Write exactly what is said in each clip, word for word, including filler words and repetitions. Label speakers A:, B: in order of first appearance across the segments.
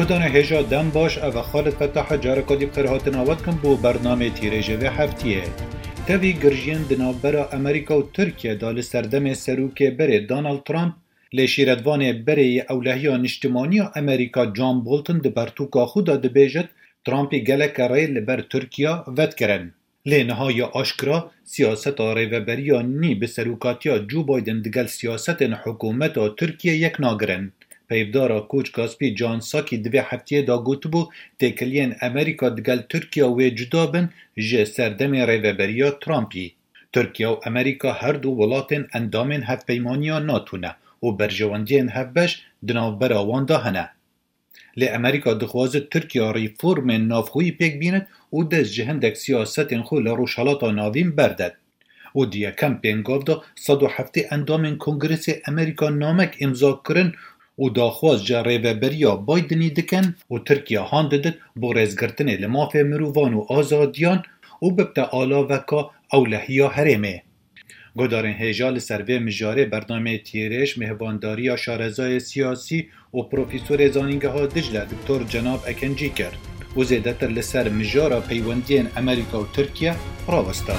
A: گودان هجا دم باش او خالد فتح جارکا دیب قرهاتن آواد کن بو برنامه تیرێژە ve هەفتیە. Tevî girjiyên di navbera Amerîka û Tirkiye da li serdemê serokê berê Donald Trump lê şîretvanê berê ewlehiya niştimaniya Amerîka John Bolton di bertûka xwe da dibêjit Trumpê geleke rê li ber Tirkiya vedkirin. Lê nihaya aşkira siyaseta rêveberiya nî bi serokatiya Joe Biden digel siyasetên hikûmeta Tirkiye yek nagirin. Peyvdara Koçgaspî Can Sakî divê heftiyê da gotibû têkiliyên Amerîka digel Tirkiya wê cuda bin ji serdemê rêveberiya Trumpî. Tirkiye û Amerîka her du welatên endamên hevpeymaniya NATO ne û berjewendiyên hevbeş di navbera wan de hene. Lê Amerîka dixwaze Tirkiya rîformên navxwî pêk bînin û dest ji hindek siyasetên xwe li rojhilata navîn berdet. û di yekem pêngav da sed û heftê endamên Kongresê Amerîka namek îmza kirin û daxwaz ji rêveberiya Bidenî dikin û Tirkiye han didin bo rêzgirtinê li mafê mirovan û azadiyan û bibte alaveka ewlehiya herêmê. Guhdarên hêja li ser vê mijarê bernameyê tîrêj mêhvandariya şarezayê siyasî û profîsorê zanîngeha Dicle Diktor Cenab Ekencî kir û zêdetir li ser mijara peywendiyên Amerîka û Tirkiye rawesta.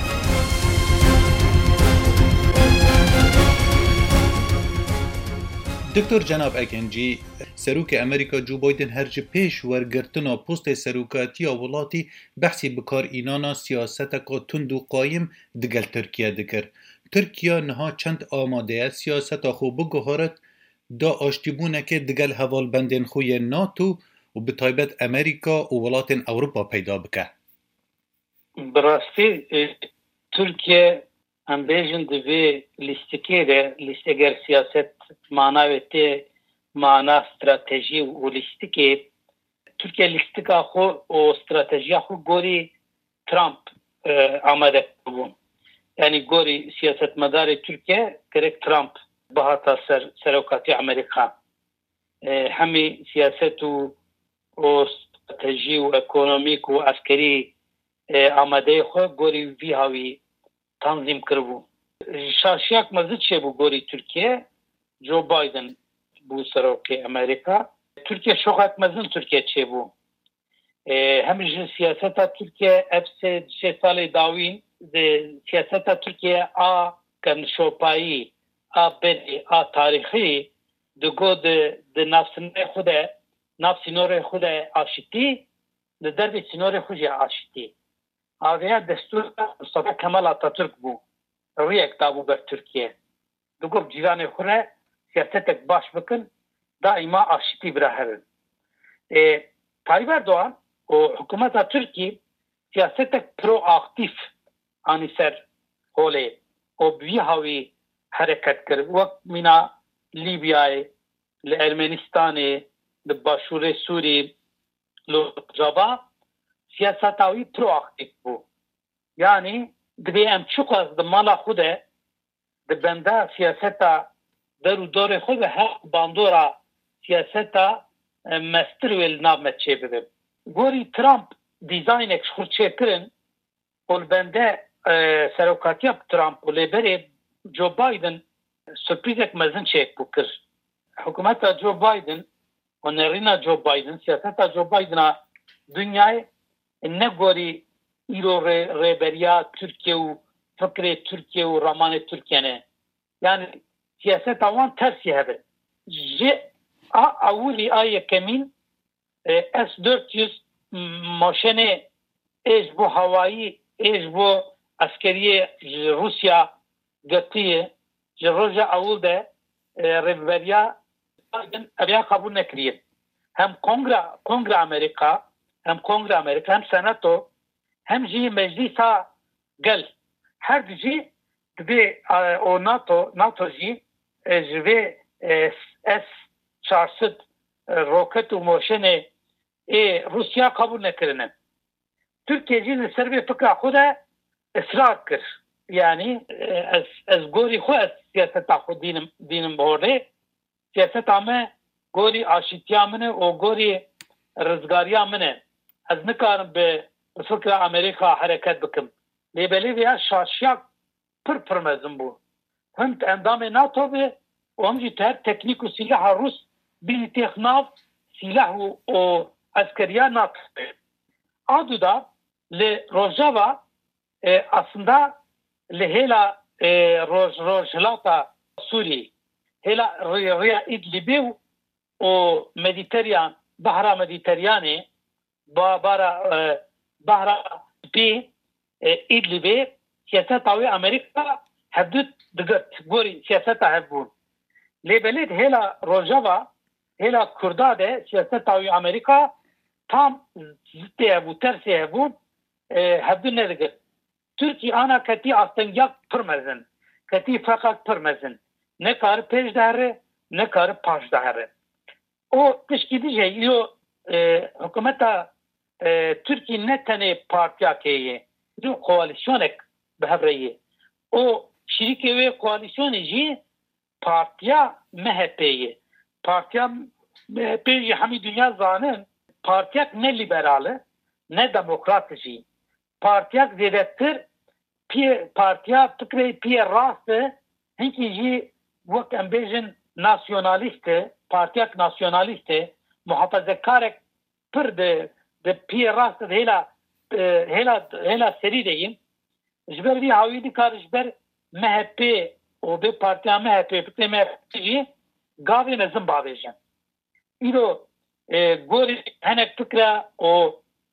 A: Diktor Cenab Ekencî, serokê Amerîka Joe Biden her ji pêş wergirtina postê serokatiya welatî behsî bikarînana siyaseteka tund û qayîm digel Tirkiye dikir. Tirkiye niha çend amadeye siyaseta xwe biguharit da aştîbûnekê digel hevalbendên xwe yên NATO û bi taybet Amerîka û welatên Ewropa peyda bike.
B: Bi rastî Tirkiye em bêjin di vê lîstikê de lîsteger siyaset manavê tê mana stratejî û lîstikê Tirkiye lîstika xwe û stratejiya xwe gorî Trump amade bû. Yani gorî siyasetmedarê Tirkiye gerek Trump bihata ser serokatiya Amerîka. Hemî siyaset û û stratejî û ekonomîk û askerî amadeyê xwe gorî vî havî tanzîm kiribû. Şaşiyak mezin çêbû gorî Tirkiye Joe Biden bû serokê Amerîka. Tirkiye şoxek mezin Tirkiye çêbû. Hem ji siyaseta Tirkiye ev sê şê salê dawîn di siyaseta Tirkiye a kemşopayî a berê a tarîxî di got di di navsînorê xwe de nav sînorê xwe de aşitî di derbê sînorê xwe jî aşitî. Avêya destûra Mustafa Kemal Atatürk bû. Rêyek dabû ber Tirkiye. Di got cîranê xwe re siyasetek baş bikin daîma aşitî bira herin. Tayyip Erdoğan û hikûmeta Tirkî siyasetek proaktif anî ser holê û vî havî hereket kir. Wek mîna Lîbyayê, li Ermenistanê, li başûrê Sûrî, li Rojava siyaseta wî proaktif bû. Yani divê em çiqas di mala xwe de di benda siyaseta der û dorê xwe ve her bandora siyaseta mestir wê li nav me çêbibin. Gorî Trump dîzaynek ji xwe çêkirin û li bende serokatiya Trump û lêberê Joe Biden sürprizek mezin çêk bû kir. Hikûmeta Joe Biden û nêrîna Joe Biden siyaseta Joe Biden'a dünyayê ne gorî îro rêberiya Tirkiye û fikrê Tirkiye û ramanê Tirkiye ne. Yani siyaseta wan tersî hebe. Ji a ewilî a yekemîn S dört yüz maşenê êj bo hawayî êj bo askeriyê ji Rusya getiye ji roja ewil de rêveberiya Biden eviya kabul nekiriye. Hem Kongre Kongre Amerika hem Kongre Amerika hem Senato hem jî meclisa gel her dijî dibe o NATO NATO jî ji vê S çar sed roket û moşenê ê Rusya kabul nekirine. Türkiye jî li ser vê fikra xwe de ısrar kir. Yani ez ez gorî xwe ez siyaseta xwe dînim dînim horê siyaseta me gorî aşîtiya min e û gorî rizgariya min e. Ez nikarim bi fikra Amerîka hereket bikim. Lêbelê vêya şaşiyak pir pir mezin bû. Hint endamê NATO ve û him jî ter teknîk û sîlaha Rûs bînî têx nav silah û askeriya NATO. Adu da li Rojava aslında li hêla rojhilata Sûriyê hêla rêya İdlibê û Mediteryan Bahra Mediteryanê bara Bahra pê İdlibê siyaseta wê Amerîka hevdû digirt gorî siyaseta hevbûn. Lêbelê hêla Rojava hêla Kurda de siyaseta wê Amerîka tam zıttê hebû tersê hebû hevdû nedigir. Türkiye ana ketî astengiya pir mezin. Ketî feqat pir mezin. Ne kar pêş de here, ne kar paş de here. O tişkî dije yo hikûmeta Türkiye ne tenê partiyakê ye. Du koalîsyonek bi hev re ye. O şîrîkê wê koalîsyonê jî partiya M H P ye. Partiya M H P jî hemî dünya zanin partiyak ne liberal e, ne demokrat jî. Partiyak zêdetir pê partiya fikrê pê rast e, hinkî jî wek em bêjin nasyonalîst e, partiyak nasyonalîst e, muhafazekarek pir de de pê rast de hêla hêla hêla serî de ye. Ji ber vî hawî dikar ji ber M H P û bê partiya M H P fikrê M H P jî gavê mezin bavêjin. Îro gorî hinek fikra û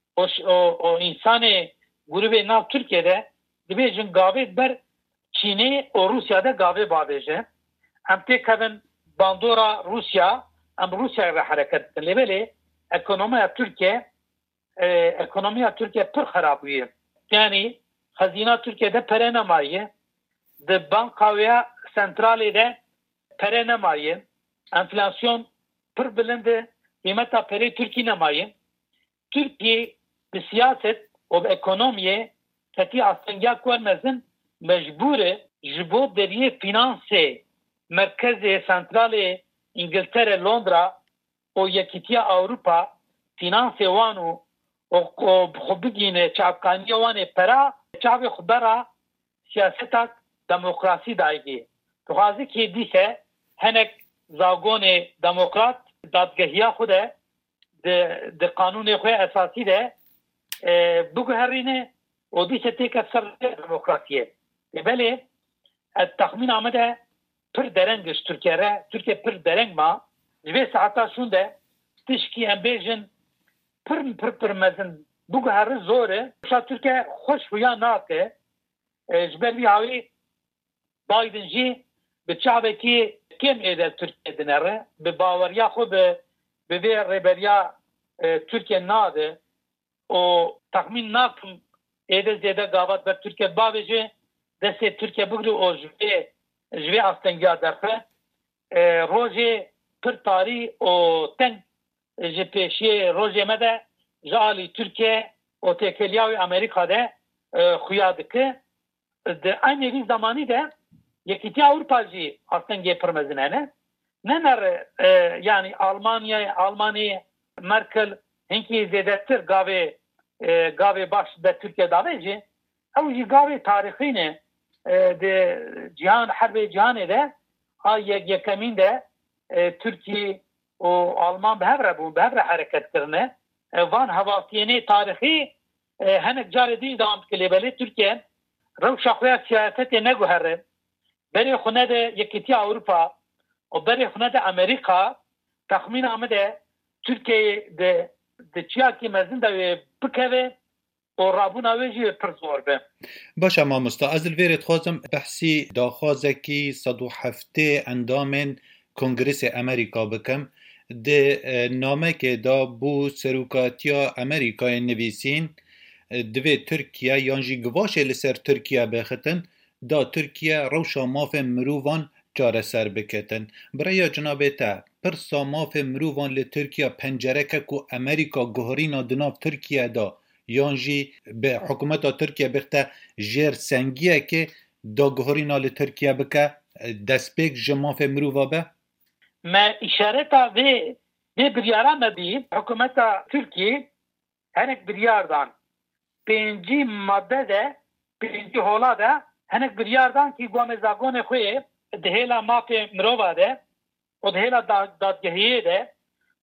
B: o insanê grubê nav Türkiye'de dibêjin gavê ber Çînê û Rusya'da gavê bavêje. Em têkevin bandora Rusya, em Rusya'ya ve hareket dikin. Lêbelê ekonomiya Türkiye ekonomiya Türkiye pir xerab bûye. Yani xezîna Türkiye'de pere nemaye. Di banka wê sentralê de pere nemaye. Enflasyon pir bilind e. Kıymeta perê Türkiye nemaye. Türkiye bi siyaset û bi ekonomiyê ketî astengiya wermezin mecbûr e ji bo deriyê finansê merkezê sentralê İngiltere, Londra û Yekîtiya Awropa finansê wan û xwe bigîne çavkaniya wan ê pera çavê xwe bera siyaseta demokrasî daîgê. Dixwazikê dîse hinek zagonê demokrat dadgehiya xwe de di qanûnê xwe esasî de biguherîne û dîse têke ser demokrasiyê. Lêbelê ez texmîna me de pir dereng ji Tirkiye re Tirkiye pir dereng ma ji vê saeta şûn de tişkî em bêjin pir pir pir mezin biguherî zor e. Şa Tirkiye xweş xuya nake ji ber vî hawî Biden jî bi çavekî kêm êde Tirkiye dinere bi baweriya xwe bi bi vê rêberiya Tirkiye nade û texmîn nakim êde zêde gavat ber Tirkiye bavêje destê Tirkiye bigire û ji vê ji vê astengiya derxe rojê pir tarî û teng ji pêşiyê rojê me de ji alî Tirkiye û têkiliya wê Amerîka de xuya dike. Di aynê vî zamanî de Yekîtiya Awropa jî astengê pir mezin hene. Ne ner yani Almanya, Almanya, Merkel hinkî zêdetir gavê gavê baş be Tirkiye davê jî ew jî gavê tarîxî ne di cihan herbê cihanê de a yekemîn de Tirkiye û Alman bi hev re bûn bi hev re hereket kirine. Van hevasiyênê tarîxî hinek carê dî devam dike lêbelê Tirkiye rewşa xwe ya siyasetê neguhere. Berê xwe nede Yekîtiya Awropa û berê xwe nede Amerîka texmîna me de Tirkiye de di çiyakî mezin de wê bikeve û rabûna wê jî pir zor be.
A: Baş e mamosta ez li vêrê dixwazim behsî daxwazekî sed û heftê endamên Kongresê Amerîka bikim. Di namekê da bû serokatiya Amerîkayê nivîsîn divê Tirkiye yan jî givaşê li ser Tirkiye bixetin da Tirkiye rewşa mafên mirovan çareser biketin. Birêya cinabê te pirsa mafên mirovan li Tirkiye pencereke ku Amerîka guherîna di nav Tirkiye da yan jî bi hikûmeta Tirkiye bixte jêr sengiyekê da guherîna li Tirkiye bike destpêk ji mafên mirova be?
B: Me îşareta vê vê biryara me bî hikûmeta Tirkiye hinek biryardan pêncî madde de pêncî hola de hinek biryardan ki gome zagonê xwe di hêla mafê mirova de û di hêla dadgehiyê de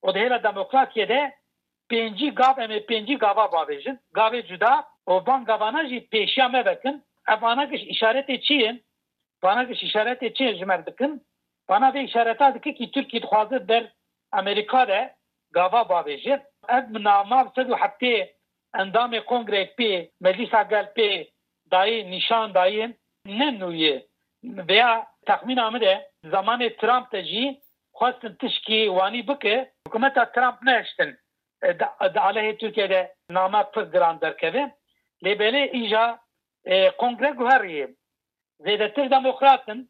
B: O dehela demokratiye de penci gav eme penci gava babejin. Gave cuda o van gavana jî peşiya me bekin. Bana kış işaret etçiyin. Bana kış işaret etçiyin jmer dikin. Bana ve işareta diki ki Türkiye dixwaze der Amerika'da gava babejin. Ev nama sedu hatta endamê kongrek pê meclisa gel pê dayê nîşan dayên ne nûyê veya texmîna me de zamanê Trump de jî xwestin tişkî wanî bike hikûmeta Trump neheştin di aleyhê Tirkiyeyê nama pir giran derkeve lê belê îja kongre guheriyê zêdetir demokratin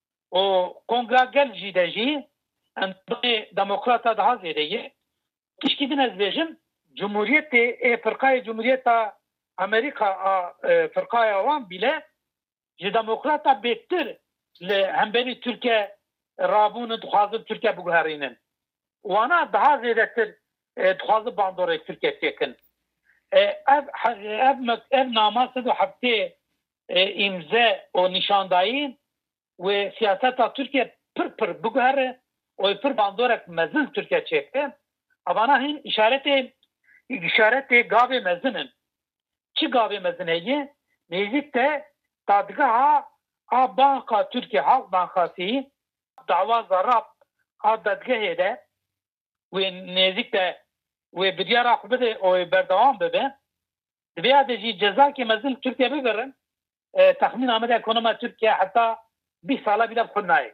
B: û kongra gel jî de jî endamê demokrata daha zêde ye tişkî din ez bêjim Cumhuriyetê ê Firqayê Cumhuriyeta Amerika a Firqaya wan bile ji demokrata bêhtir li hemberî Tirkiye rabûn dixwazin Tirkiye biguherînin. Wana daha zêdetir dixwazin bandorê Tirkiye têkin. Ev ev ev nama sed û heftê îmze û nîşandayî wê siyaseta Tirkiye pir pir biguhere û pir bandorek mezin Tirkiye çêke. Avana hin işaretê işaretê gavê mezinin. Çi gavê mezin heye? Nêzik te dadgeha a Banka Tirkiye Halk Bankasî dava zarab a dadgehê de wê nêzik te wê biryara xwe bide û wê berdewam bibe dibiya de jî cezakê mezin Tirkiye bigirin texmîna me de ekonoma Tirkiye heta bîst sala bîle xwe nayê.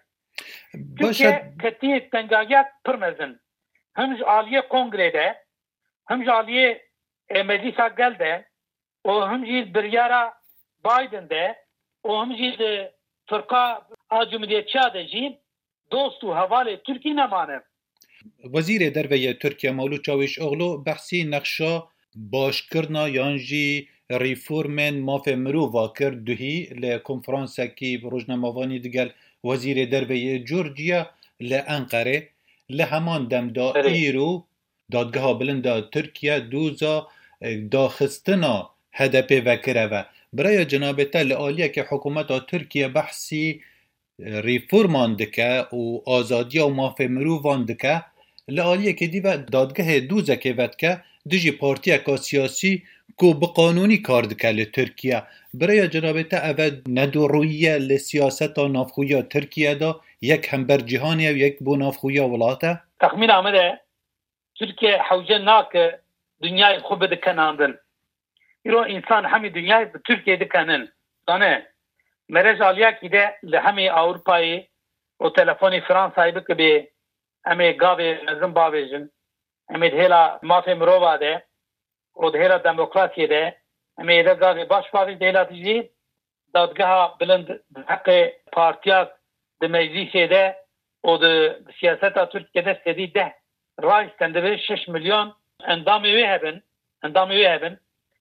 B: Tirkiye ketiyê tengagiyat pir mezin. Hem ji aliyê kongrede hem ji aliyê meclisa gel de û hem jî biryara Biden de û hem jî di Firqa a Cumhuriyetçiya de jî dost û hevalê Tirkî nemane.
A: Wezîrê Derveyê Tirkiye Mewlûd Çavuşoğlu behsî nexşa başkirina yan jî rîformên mafê mirova kir duhî li konferansekî rojnamavanî digel Wezîrê Derveyê Georgia li Enqerê li heman demda îro dadgeha bilind a Tirkiye doza daxistina H D P vekireve. Biraya cenabê te li aliyekê hikûmeta Tirkiye behsî rîforman dike û azadiya û mafê mirovan dike li aliyekê dîve dadgehê dozekê vedike dijî partiyeka siyasî ku bi qanûnî kar dike li Tirkiye. Biraya cenabê te ev nedorûyiye li siyaseta navxweya Tirkiye da yek hember cîhanê yek bo navxweya welate?
B: Texmîna me de Tirkiye hewce nake dünyayê xwe bide kenandin. İro insan hemî dünyayê bi Tirkiye dikenin. Dane merej aliyekî de li hemî Awropayê û telefonê Fransayê bikibe em ê gavê mezin bavêjin. Em ê dihêla mafê mirova de û dihêla demokrasiyê de em ê de gavê baş bavêj dihêla dijî dadgeha bilind di heqê partiya di meclisê de û di siyaseta Tirkiye'de stedî deh ray stendibê şeş milyon endamê wê hebin endamê wê hebin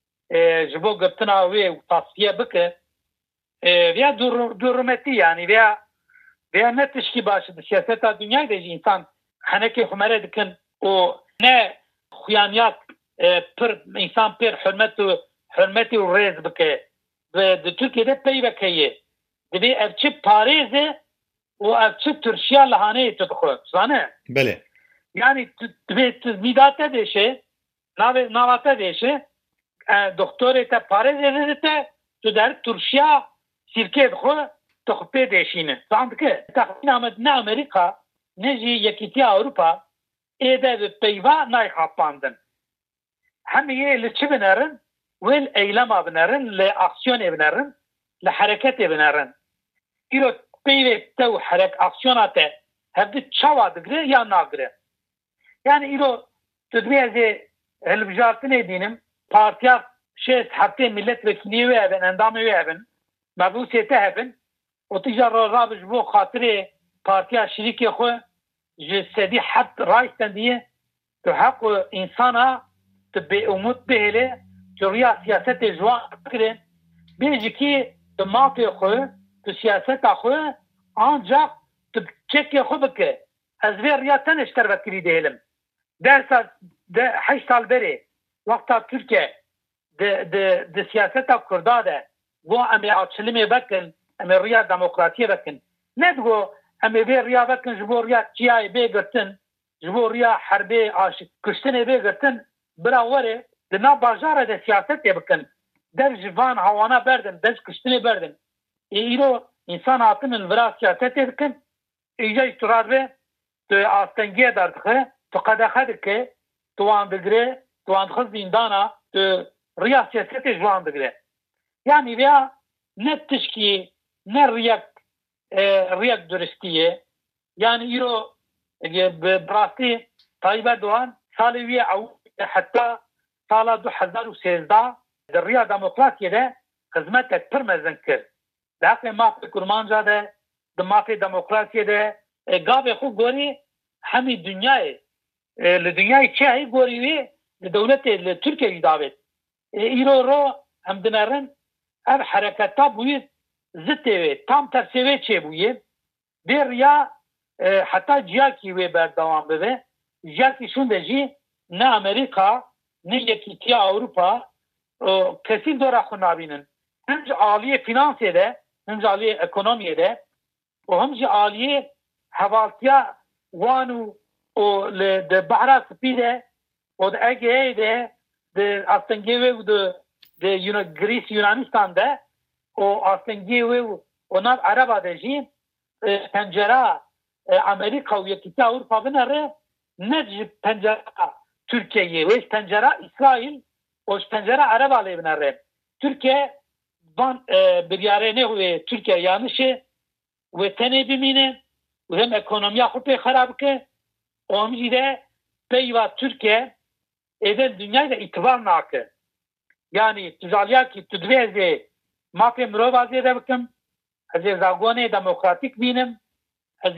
B: ji bo girtina wê tasfiye bike veya durmetî yani veya veya ne tişkî başı di siyaseta dünyayê de jî insan henekê xumere dikin û ne xuyaniyat pir insan pir hürmet û hürmetî û rêz bike ve di Tirkiye'de peyvek heye dibe ev çi parêze û ev çi Tirkiya li haneyê tu dixwe zane
A: bele
B: yani dibe midate deşe navê navate deşe doktorê te parêz te tu der Tirkiya sirkê dixwe tu xwe pê deşîne zan dike texmîna me ne Amerîka ne jî Yekîtiya Awropa ê de bi peyva nayxapandin hemiyê li çi binerin wê li eylema binerin li aksiyonê binerin li hereketê binerin îro peyvê te û herek aksiyona te hevdî çawa digire ya nagire yani îro tu dibê ez ê hilbijartinê dînim partiya şêst heftê milletvekilî wê hebin endamê wê hebin mebûsê te hebin û tu ja rojava ji bo xatirê partiya şîrîkê xwe ji sedî hebt ray stendiye tu heq û insana tu bêumûd bihêle tu rûya siyasetê ji wan bikire bê jikî tu mafê xwe tu siyaseta xwe ancak tu çekê xwe bike ez vê rêya te ne ji tervekirî dihêlim dersa de heşt sal berê wexta Tirkiye di di di siyaseta Kurda de bo em ê açilimê vekin em ê rêya demokratiyê vekin ne digo em ê vê rêya vekin ji bo rêya çiyayê bê girtin جبو ریا حربی عاشق کشتنه بگرتن برا وره دنا باجاره ده سیاست بکن در جوان هوانا بردن دز کشتنه بردن ایرو انسان هاتن الورا سیاست بکن ایجا اشترار به تو آستنگیه دردخه تو قدخه دکه تو آن بگره تو آن خز دیندانا تو ریا سیاست جوان بگره یعنی بیا نه تشکی نه ریک ریک درستیه یعنی ایرو براستی طایبه دوان سالی وی او حتی سال دو هزار و سیزده در ریا دموکراسی ده خدمت پر مزن کرد داخل مافی کرمانجا ده د مافی دموکراسی ده گاب خو گوری همی دنیای لدنیای چه هی گوری وی لدولت لترکیه داوید ایرو رو هم دنرن اب حرکتا بوید زده وی tam tersi وی چه بوید bir rیا حتی جاکی وی بردوام ببه جاکی شونده جی نه امریکا نه یکیتی اوروپا کسی دورا خو نابینن هم جا عالیه فینانسی ده هم جا عالیه اکنومیه ده و هم جا عالیه حوالتیا وانو و ده بحرا سپیده و ده اگه ده ده آستنگیوه و ده ده گریس یونانستان ده و آستنگیوه و ناب عربا ده جی پنجره امریکا و یکیتی اوروپا بنره نج پنجره Türkiye'yi ve pencere İsrail o pencere Arap alevine Türkiye van e, bir yere ne ve Türkiye yanlışı ve tenebimine ve hem ekonomiye kupe harap ke onun de peyva Türkiye eden dünyayla itibar nakı yani tuzalya ki tudveze mape mrovaze de bakım az zagone demokratik binim az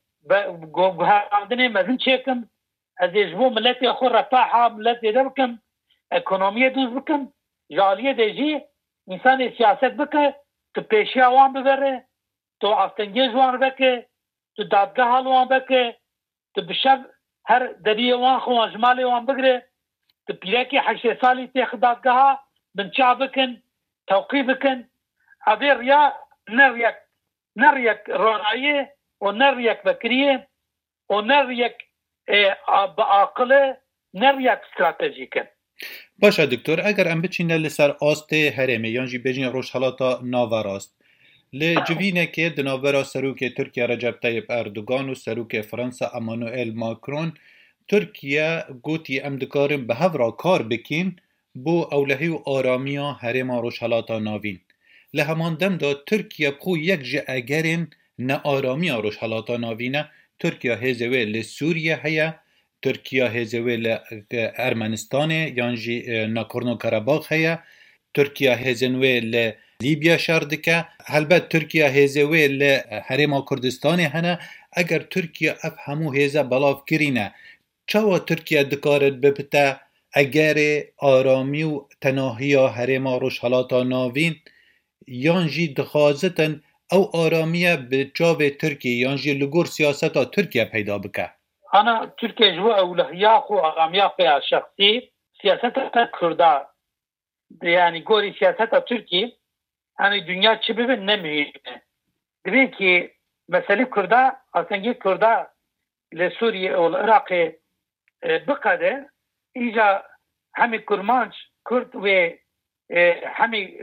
B: goğandine mezin çekim از جبو ملت خو رفاحه ملت دبکم اکونومی دوز بکم جالیه دیجی انسان سیاست بکه تو پیشی آوان ببره تو آستنگی جوان بکه تو دادگاه آوان بکه تو بشب هر دریه وان خو اجمالی وان بگره تو پیرکی حشی سالی تیخ دادگاه بنچا بکن توقی بکن اوی ریا نریک نریک رونایه و نریک بکریه و نریک با عقل نریک استراتژیکه
A: باشه دکتر اگر ام بچینه لسر آست هرمه یانجی بجین روشحالاتا ناوراست لجوینه که دناورا سروک ترکیه رجب طیب اردوگان و سروک فرانسا امانوئل ماکرون ترکیه گوتی ام دکارم به هفرا کار بکین بو اولهی و آرامیا هرما روشحالاتا ناوین لهمان دم دا ترکیه بخو یک جه اگرین نه آرامیا روشحالاتا ناوینه ترکیه هزوه لسوریه هیا ترکیه هزوه لارمنستان یانجی ناکورنو کراباخ هیا ترکیه هزنوه للیبیا شاردکه البته ترکیه هزوه لحرم کردستان هنه اگر ترکیه اف همو هزه بلاف کرینه چوا ترکیه دکارد ببته اگر آرامی و تناهی حرم روشحالاتا ناوین یانجی دخوازتن او آرامیه به جاوه ترکیه یانجی لگور سیاستا ترکیه پیدا بکه
B: انا ترکیه جو اولهیا خو آرامیا خو شخصی سیاستا کرده یعنی گوری سیاستا ترکیه hani dünya çibi ne mühim. Dedi ki mesele Kürda aslında Kürda ile Suriye ve Irak'ı bıkadı. İca hemi Kurmanç, Kürt ve hemi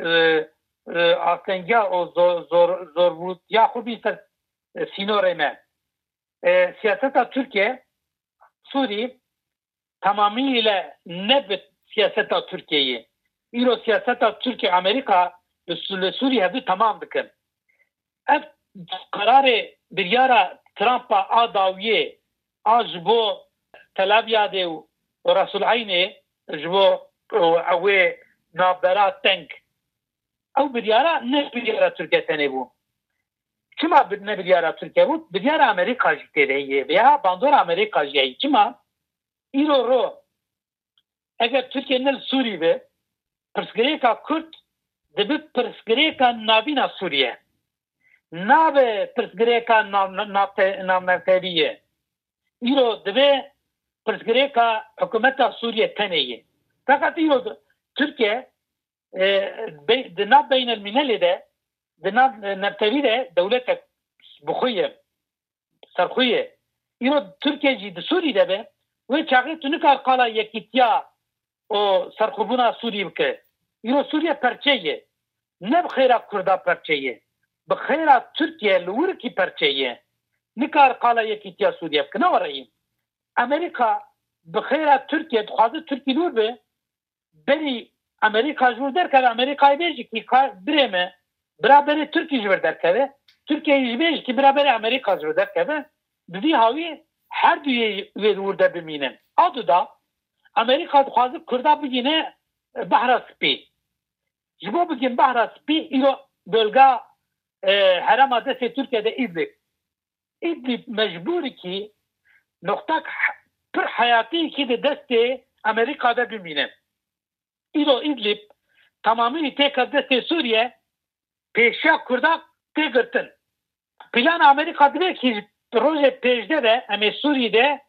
B: aslında o zor zor zorluk ya kubisa sinoreme. Siyaseta Türkiye Suriye tamamıyla nebet siyaseta Türkiye'yi. İro siyaseta Türkiye Amerika Suriye hadi tamam bıkın. Ev kararı bir yara Trump'a adaviye az bu telabiyade o Rasul Ayni jbo awe nabera tank. Ev bir yara ne bir yara Türkiye tane bu. Kima ne bir yara Türkiye bu? Bir yara Amerika jiteye veya bandor Amerika jiteye. Kima? İro ro. Eğer Türkiye'nin Suriye persgereka Kürt دبی پرسگریکا نابینا سوریه نابه پرسگریکا نامنفتریه ایرو دبی پرسگریکا حکومتا سوریه تنیه فقط ایرو ترکیه دناب بین الملل ده دناب نفتری ده دولت بخویه سرخویه İro Türkiye jî di Sûrî'de be ve çaxê tu nikar qala yekîtiya o serxwebûna Sûrî bike. İro Sûriye perçe ye. Ne bi xêra Kurda perçe ye. Bi xêra Türkiye li wirkî perçe ye. Nikar qala yekîtiya Sûriye bike. Ne warayî? Amerika bi xêra Türkiye dixwaze Türkî lûr be berî Amerika ji wir derkeve Amerikayê bêje ki birê me biraberê Türkî ji wir derkeve. Türkiye'yi ji bêje ki biraberê Amerika ji wir derkeve. Bi vî hawî her duyê wê li wir de bimînin. Adu da Amerika dixwaze Kurda bigîne Behra Spî. Ji bo bigin Behra Spî îro bölga herema destê Türkiye'de İdlib. İdlib mecbûr ki noktak pir hayatî ki de destê Amerika'da bimîne. İro İdlib tamamıyla tekrar destê Suriye pêşiya Kurda tê girtin. Plan Amerika dibe ki proje pêjde de em Suriye'de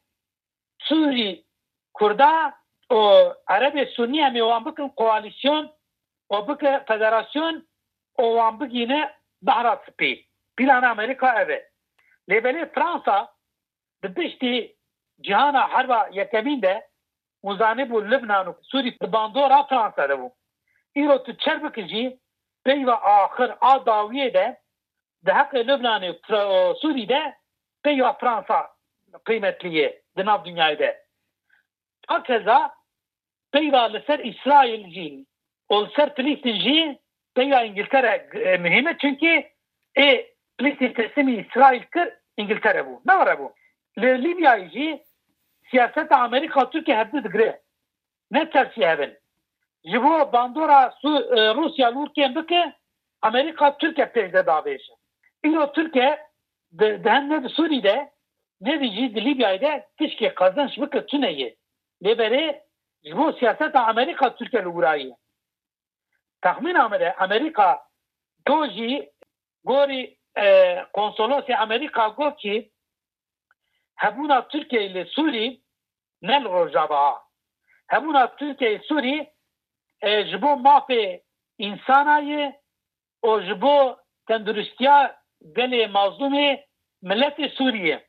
B: Suri Kurda o Arabê Sunni em wan bikin koalisyon o bike federasyon o wan bigîne Behra Spî. Plan Amerika ev e. Lêbelê Fransa di piştî cihana herba yekemîn de uzanî bû Libnan û Sûrî di bandora Fransa de bû. Îro tu çer bikî jî peyva axir a dawiyê de di heqê Libnanê û Sûrî'de peyva Fransa kıymetli ye di nav dünyayê de. Hakeza peyva li ser İsrail jî û li ser Filîstin jî peyva İngiltere mühim e çünkü e Filîstin teslimî İsrail kir İngiltere bû. Ne var bu? Li Libyayê jî siyaseta Amerika Türkiye hevdî digire. Ne tersî hevin. Ji bo bandora Rusya lûrkên bike Amerika Türkiye pêjde davêje. İro Türkiye di hem ne di Sûrî'de ne di jî di Libyayê de tişkê qezanç bike tune ye. Lêberê ji bo siyaseta Amerika Türkiye li wirayê. Tahmîna me de Amerika do jî gorî konsolosya Amerika got ki hebûna Türkiye li Sûrî ne li Rojava. Hebûna Türkiye Sûrî ji bo mafê insana ye û ji bo tenduristiya gelê mazlûmê milletê Sûriye.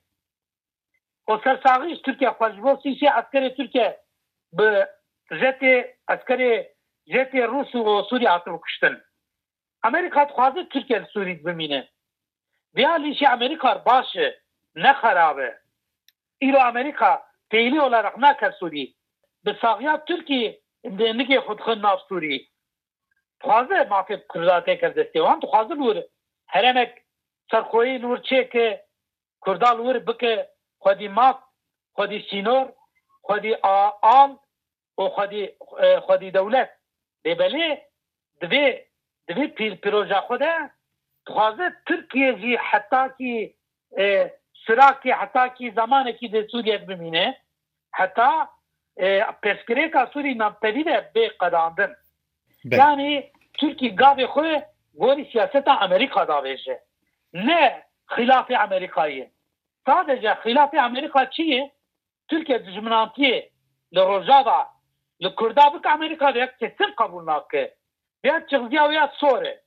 B: O sersaxî Türkiye xwe ji bo sîşê askerê Türkiye bi jetê askerê jetê Rûs û Sûrî hatibû kuştin. Amerika dixwaze Türkiye li Sûrî bimîne. Vêya lîşê Amerika baş e ne xerab e. Îro Amerika peylî olarak nake Sûrî. Bi saxiya Türkiye nikê xwe dixin nav Sûrî. Dixwaze mafê Kurda têkir destê wan dixwaze li wir heremek serxweyî li wir çêke Kurda li wir bike xwedî maf, xwedî sînor, xwedî al û xwedî xwedî dewlet. Lêbelê divê divê pîroja xwe de dixwaze Türkiye jî heta ki sirakê heta ki zamanekî di Sûriye bimîne heta peskirêka Sûrî navtevî de bê qedandin. Yani Türkiye gavê xwe gorî siyaseta Amerika davêje. Ne xilafê Amerikayê. Sadece xilafê Amerika çi ye? Türkiye dijminantiyê li Rojava li Kurda bike Amerika de kesin kabul nake. Ya çiziya ya sore.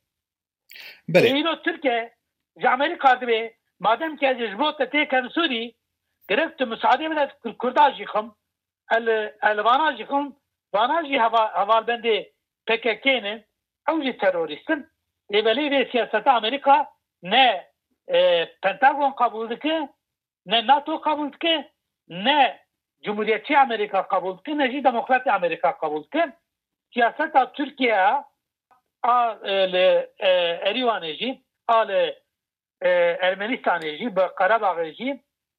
B: Îro Türkiye ji Amerika dibe madem ki ji bo te têkin Sûrî gerek tu müsaade bile Kurda jî xim el el vana jî xim vana jî hevalbendê P K K'nin ew jî teröristin. Lêbelê vê siyaseta Amerika ne Pentagon kabul dike ne NATO kabul dike ne Cumhuriyetçi Amerika kabul dike ne jî Demokrat Amerika kabul dike. Siyaseta Türkiye a li Eriwanê jî a li Ermenistanê jî bi Qarabağê jî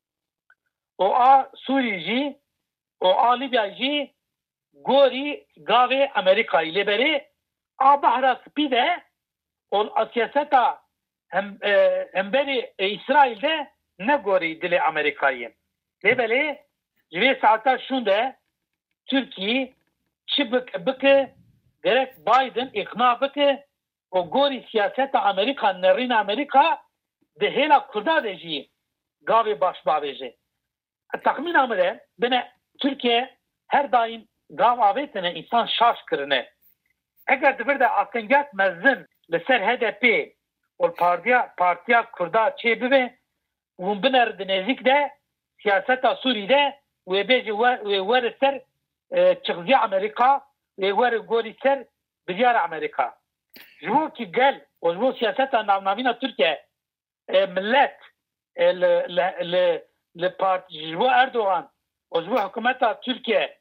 B: û a Sûrî jî û a Libya jî gorî gavê Amerikayê. Lêberê a Behra Spî de û siyaseta hemberî İsrail'de ne gorî dilê Amerikayê. Lêbelê ji vê saeta şûn de Türkiye çi bike bike gerek Biden ikna bike û gorî siyaseta Amerika nerîna Amerika di hêla Kurda de jî gavê baş bavêje. Tahmîna me de bine Türkiye her daim gav avêtine insan şaş kirine. Eger dibir de akenget mezin li ser H D P û partiya partiya Kurda çê bibe hûn biner di nêzik de siyaseta Suriye'de ve beci ve ve ser çıkıcı Amerika ve ve goli ser bilyar Amerika. Jbo ki gel o jbo siyaseta navnavina Türkiye millet le le le parti jbo Erdoğan o jbo hükümeta Türkiye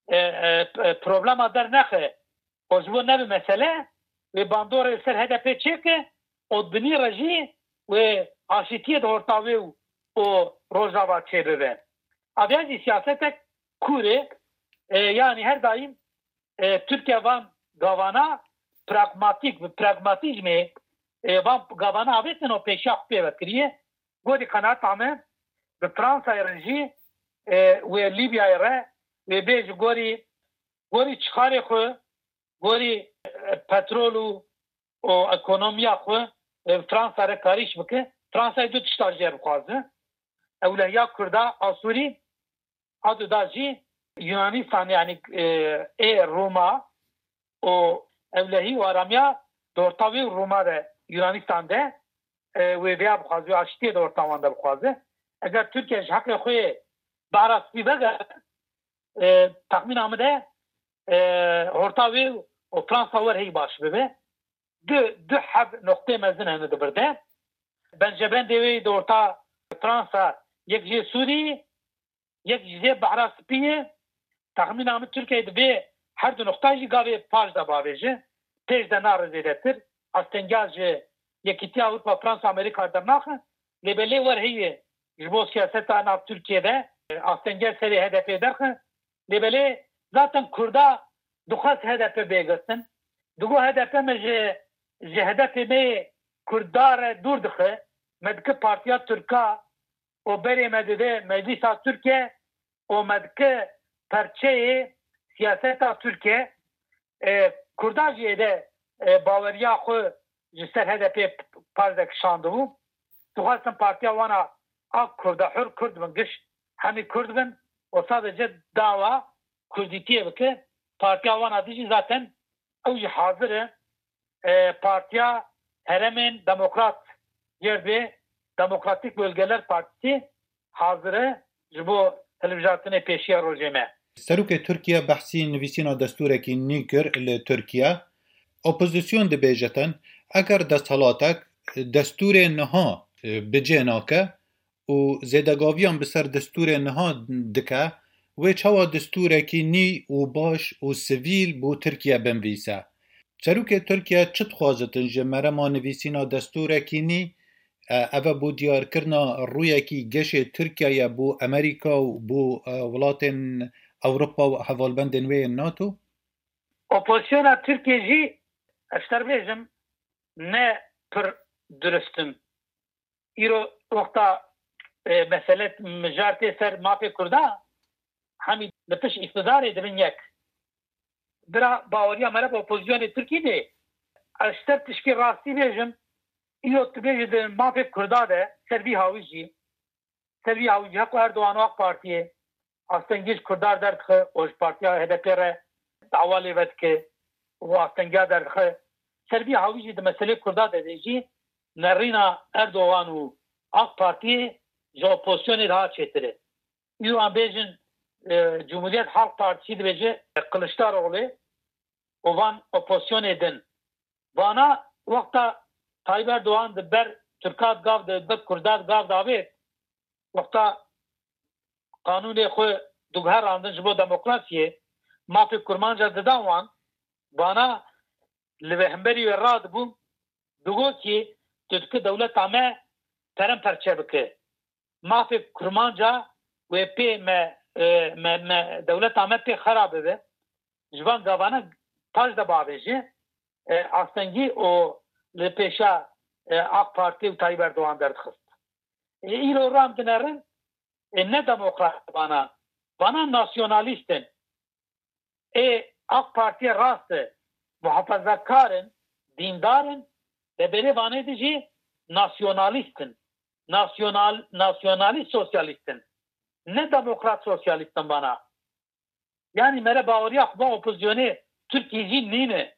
B: problema der nexe o jbo ne bir mesele ve bandora ser H D P çeke o bini reji ve aşitiye de ortalığı o Rojava çevrede. Abiyazi siyasete kure e, yani her daim e, Türkiye van gavana pragmatik ve pragmatizmi e, van gavana avetin o peşak pevekriye godi kanat ame ve Fransa reji e, ve Libya re ve bej gori gori çıkare xo gori e, petrolu o ekonomiya xo e, Fransa re kariş bike Fransa'yı dört stajyer bukazı evliya Kurda Asuri adı da ji Yunanistan yani e Roma o evliya ve aramya dortavi Roma de Yunanistan'da ve veya bukazı aştiye dortavanda bukazı eğer Türkiye hakkı koyu baras bir bege tahmin amede ortavi o Fransa var hey baş bebe dü dü hab nokta mezun henüz de berde bence ben deveyi dorta Fransa یک جه سوری یک جه بحرا سپیه تخمین آمد ترکیه به هر دو نقطه گاوی پاش دا باویجه تیج دا نارزیدتر استنگاج یکیتی Avrupa Fransa Amerika درناخه لبلی ور هیه جبو سیاست آناف ترکیه ده استنگاج سری هدف درخه لبلی zaten Kurda dukhas هدف بیگستن دوگو هدف مجه جه هدف می Kurdar دور دخه مدک پارتیا ترکا o beri medide Meclisa Türkiye o medke perçeyi siyaseta Türkiye e, Kurdajiye'de e, bavariya xo jister H D P parzek şandı bu. Tuhasın partiya vana ak Kurda hür Kurd bin giş hani Kurd bin o sadece dava Kurditiye bike partiya vana dici zaten evci hazırı e, partiya heremin demokrat yerde Demokratik Bölgeler Partisi hazırı bu televizyonun peşiye rojeme.
A: Serok Türkiye bahsi nivîsîna destûrekî nî kir li Tirkiye. Opozisyon dibêjetin eger desthilatek destûrê niha bicê nake û zêdegaviyan bi ser destûrê niha dike wê çawa destûrekî nî û baş û sivîl bû Tirkiye binivîse. Serokê Tirkiye çi dixwazitin ji merema nivîsîna destûrekî nî Eva bu diyarkirna rûyekî geşê Tirkiye bû Amerika û bû welatên Ewropa û hevalbendên wê yên NATO?
B: Opozisyona Tirkiye jî eşterbêjim ne pir duristin. Îro wexta meselet mijartê ser mafê Kurda hemî li piş îktidarê dibin yek. Bira baweriya me re bi opozisyonê Tirkiyeyê eşter tişkî rastî bêjim İyo tübeci de mafek Kurda de servi havici servi havici hak Erdoğan AK Parti'ye astengiz Kurdar dertke o partiya H D P'ye davali vetke o astengiz dertke servi havici de mesele Kurda dedici nerina Erdoğan u AK Parti'ye jo opozisyonu daha çetire. İyo ambejin Cumhuriyet Halk Partisi de bece Kılıçdaroğlu o van opozisyon edin. Bana vakta Tayyip Erdoğan de ber Türkat gav de de Kurdat gav davet. Vakta kanuni xo dugher andın jibo demokrasiye mafi kurmanca de dawan bana levehmberi ve rad bu dugo ki Türkiye devlet ame terem perçebike mafi kurmanca ve pe me me me devlet ame pe kharabe be jvan gavana taj da baveji astengi o le peşa AK Parti ve Tayyip Erdoğan dertxist. E İro ram dinerin e ne demokrat bana bana nasyonalistin e AK Parti'ye rastı muhafazakarın dindarın ve beri bana edici nasyonalistin nasyonal nasyonalist sosyalistin ne demokrat sosyalistin bana yani mere bağırıyak bu opozisyonu Türkiye'ci neyine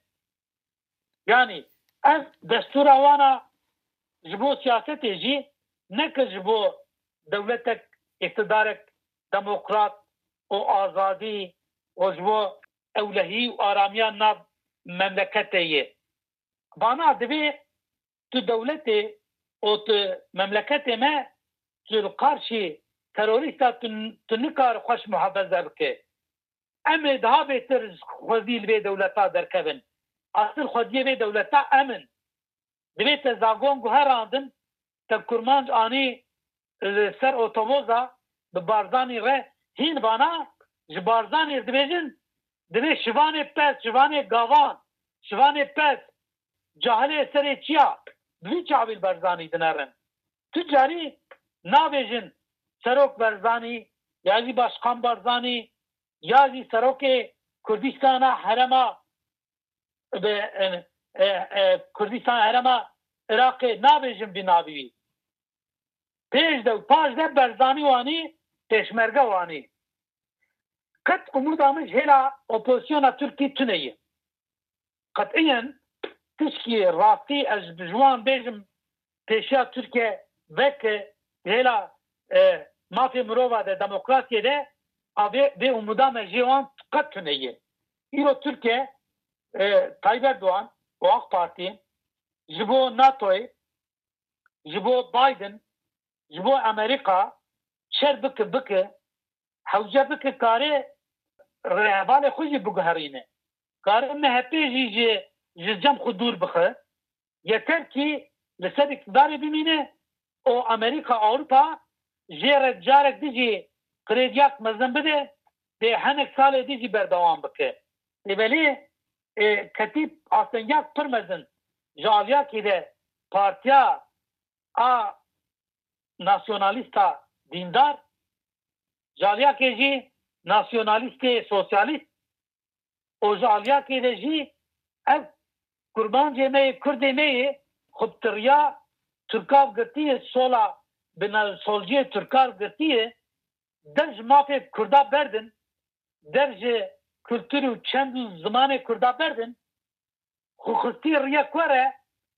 B: yani ez destura wana jibo siyaseti ji ne ki jibo devletek iktidarek demokrat o azadi o jbo evlehi u aramiyan nav memleketeye. Bana dibi tu devleti o tu memlekete me tu karşı terörista tu nikar hoş muhafaza bike. Em daha beter xwedî ve devleta derkevin. Asıl xwedî ve devleta emin. Dibi te zagon guherandin te kurmanc ani ser otoboza bi barzanî re hîn bana ji barzanê dibêjin dibe şivanê pes, şivanê gavan, şivanê pes, cahilê serê çiya vî çavîl barzanî dinerin. Tu carî nabêjin serok Barzanî ya jî başkan Barzanî ya jî serokê Kurdistana herema Kurdistana herema Iraqê nabêjin vî navî wî. Pêş de paş de Barzanî wanî pêşmerge wanî. Qet umudamız hela opozisyona Türkiye tüneyê. Qetiyen tişkî rastî ez bi wan bêjim pêşiya Türkiye veke hela mafê mirova de demokrasiyê de avê vê umuda me jê wan qet tüneyê. Îro Türkiye Tayyip Erdoğan û AK Parti ji bo NATOyê ji bo Biden ji bo Amerîka şer bike bike hewce bike karê rêhevalê xwe jî biguherîne. Karê M H P jî ji ji cem xwe dûr bixe. Yeter ki li ser iktidarê bimîne o Amerika Avrupa jê re carek dijî krediyak mezin bide dê hinek salê dijî berdewam bike. Lêvelê ketî astenyak pir mezin ji aliyakê de partiya a nasyonalîsta dîndar ji aliyakê jî nasyonalîstê sosyalîst û ji aliyakê de jî ev kurbancê me yê Kurdê me yê xubtiriya Türkav girtiye sola bina solciyê Türkav girtiye der ji mafê Kurda berdin der ji kültür û çend û zimanê Kurda berdin xwe riya xwe re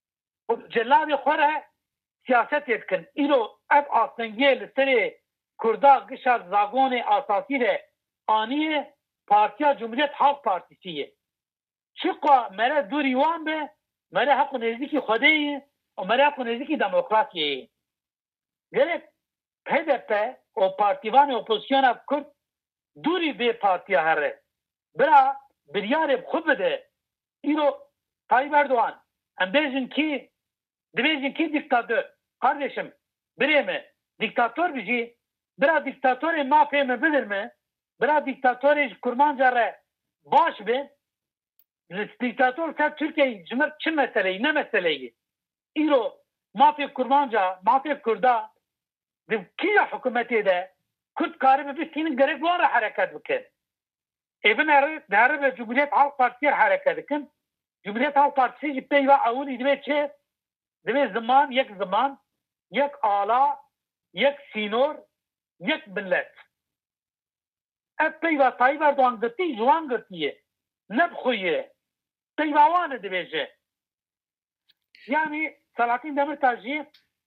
B: celavê xwe re siyasetê dikin. Îro ev astengiyê li serê Kurda gişa zagonê asasî de aniye Partiya Cumhuriyet Halk Partisi ye. Çiqa mere dûrî wan be mere heqû nêzîkî Xwedê ye û mere heqû nêzîkî demokrasiyê ye. Gerek H D P û partîvanê opozisyona Kurd dûrî vê partiya here. Bira biryarê xwe bide. Îro Tayyip Erdoğan em bêjin kî dibêjin kî diktatör. Kardeşim birê me diktatör bijî bira diktatörê mafê me bilir mi? Bira diktatörê ji kurmanca re baş be diktatör ser Türkiye'yi cimir çi meseleyi ne meseleyi? İro mafê kurmanca mafê Kurda kiya hükümetê de Kurd karî bi bistînin gerek ware hereket bikin. Evin her ve Cumhuriyet Halk Partisi'ye hareket dikin. Cumhuriyet Halk Partisi ji peyva awî dibe çi dibe zaman yek zaman yek ala yek sînor yek millet. Ev peyva Tayyip Erdoğan girtî ji wan girtiye. Ne bixuye. Peyva wan dibêje. Yani Selahattin Demirtaş jî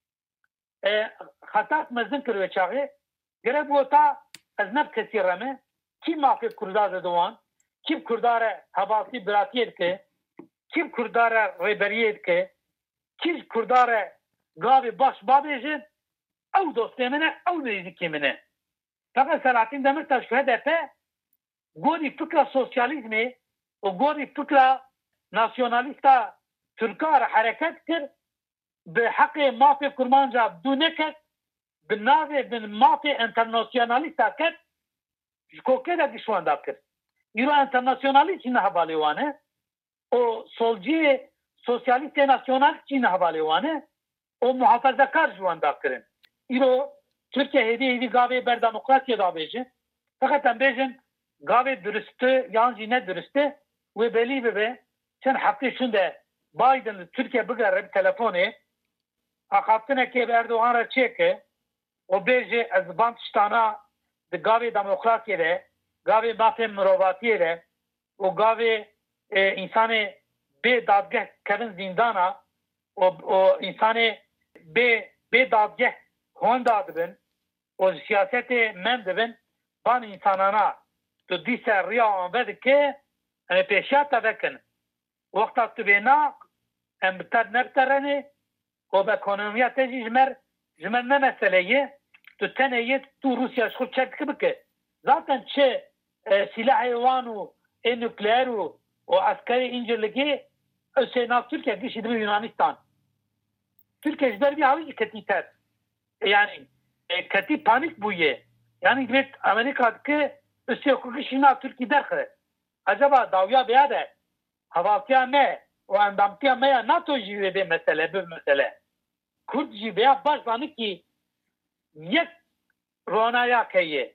B: xetat mezin kir ve çaxê gerek weta ez ne kesî reme kî mafê Kurda zedwan kî Kurda re hevaltî biratiyê dike kî Kurda re rêberiyê dike kî Kurda re gavê baş babêjin ew dostê min e ew nêzîkê min e. Fakat Selahattin Demirtaş H D P gorî fikra sosyalizmê û gorî fikra nasyonalîsta Türka re hereket kir bi heqê mafê kurmanca dû neket bi navê bi mafê internasyonalîsta ket ji kokê de dişwanda kir. Îro internasyonalîst jî ne hevalê wan e û solciyê sosyalîstê nasyonalîst jî ne hevalê wan e û muhafazakar ji wan da kirin. Îro Türkiye hêdî hêdî gavê berdemokrasiyê da bêje. Fakat em bêjin gavê duristî yan jî ne duristî wê belî bibe çend heftê şûn de Biden li Türkiye bigere bi telefonê axaftinekê bi Erdoğan re çêke û bêje ez van tiştana di gavê demokrasiyê de gavê mafê mirovatiyê de û gavê însanê bê dadgeh kevin zîndana û însanê bê bê dadgeh hon da dibin o siyaseti men dibin van insanana tu dîsa riya an vedike em pêşiya te vekin wexta tu bêna em bi te nebterenê o bi ekonomiya te jî ji mer ji mer ne meseleyê tu tenê tu Rusya ji xwe çek bike zaten çi silahê wan û ê nukleer û o askerî incirlikê Hüseyin Türkiye gişi dibi Yunanistan. Türkiye ji ber vî havî jî ketî ter. Yani ketî panik bûye. Yani divêt Amerika dike Hüseyin ku gişîna Türkiye derxe. Acaba dawiya bêya de hevaltiya me û endamtiya me ya NATO jî wê bê mesele bi mesele. Kurd jî bêya baş zanî yek ronaya keye.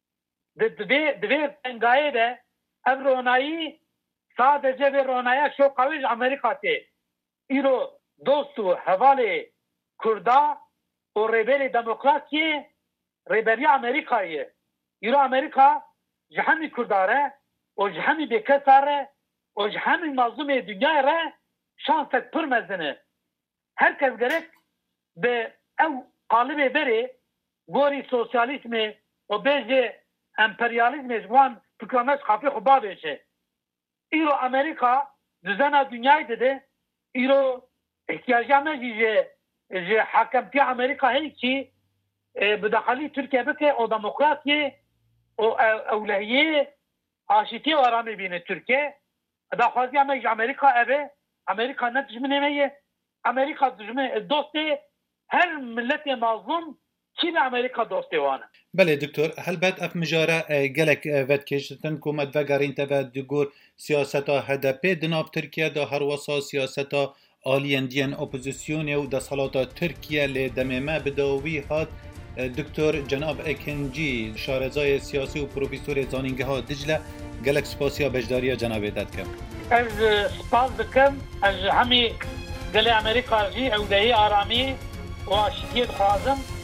B: Divê divê pengayê de ev ronayî sadece ve ronaya şokaviz Amerika'te. İro dostu havale Kurda o rebeli demokrasiye rebeli Amerika'yı. İro Amerika cihani Kurdare o cihani bekesare o cihani mazlume dünyaya şanset pırmezini. Herkes gerek be ev kalıbe beri gori sosyalizmi o bece emperyalizmi zvan tıklamış kapı kuba beşe. İro Amerika düzena dünyayı dedi. İro ihtiyacına ji ji hakemti Amerika hey ki بداخلی Türkiye bike o demokrasiye o evliye aşiti aramı bine Türkiye. Da xwaziya me ji Amerika eve Amerika ne dijmineye Amerika dijme doste her milleti mazlum ki Amerika doste wana.
A: بله دکتر هلبت اف مجاره گلک ود کشتن کومت و گرین تا و دگور سیاستا هدپی دناب ترکیه دا هر وسا سیاستا آلیندین اپوزیسیون و دا صلاتا ترکیه لی دمیمه بداوی هات دکتر جناب اکنجی شارزای سیاسی و پروفیسور زانینگه ها دجله گلک سپاسیا بجداری جناب داد کم
B: از سپاس بکم از همی گل امریکا جی او دهی آرامی و شدید خوازم